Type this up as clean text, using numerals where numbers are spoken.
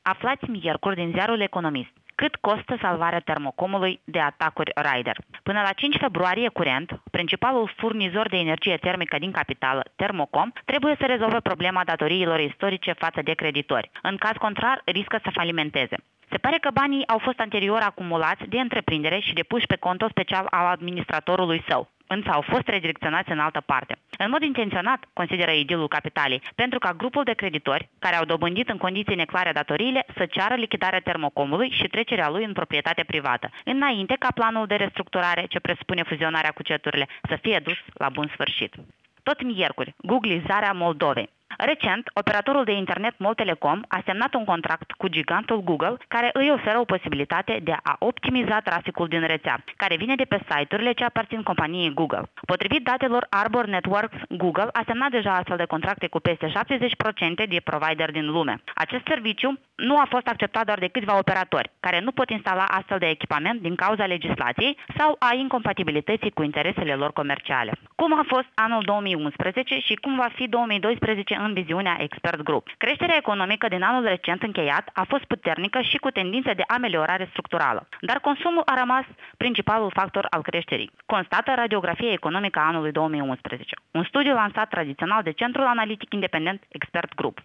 Aflați miercuri din ziarul Economist. Cât costă salvarea termocomului de atacuri Raider? Până la 5 februarie curent, principalul furnizor de energie termică din capitală, Termocom, trebuie să rezolve problema datoriilor istorice față de creditori. În caz contrar, riscă să falimenteze. Se pare că banii au fost anterior acumulați de întreprindere și depuși pe contul special al administratorului său, însă au fost redirecționați în altă parte. În mod intenționat, consideră edilul Capitalei, pentru ca grupul de creditori, care au dobândit în condiții neclare datoriile, să ceară lichidarea Termocomului și trecerea lui în proprietate privată, înainte ca planul de restructurare, ce presupune fuzionarea cu ceturile, să fie dus la bun sfârșit. Tot miercuri, googlizarea Moldovei. Recent, operatorul de internet MOL Telecom a semnat un contract cu gigantul Google care îi oferă o posibilitate de a optimiza traficul din rețea, care vine de pe site-urile ce aparțin companiei Google. Potrivit datelor Arbor Networks, Google a semnat deja astfel de contracte cu peste 70% de provideri din lume. Acest serviciu nu a fost acceptat doar de câțiva operatori, care nu pot instala astfel de echipament din cauza legislației sau a incompatibilității cu interesele lor comerciale. Cum a fost anul 2011 și cum va fi 2012 în viziunea Expert Group? Creșterea economică din anul recent încheiat a fost puternică și cu tendințe de ameliorare structurală, dar consumul a rămas principalul factor al creșterii, constată Radiografia economică a anului 2011, un studiu lansat tradițional de Centrul Analitic Independent Expert Group.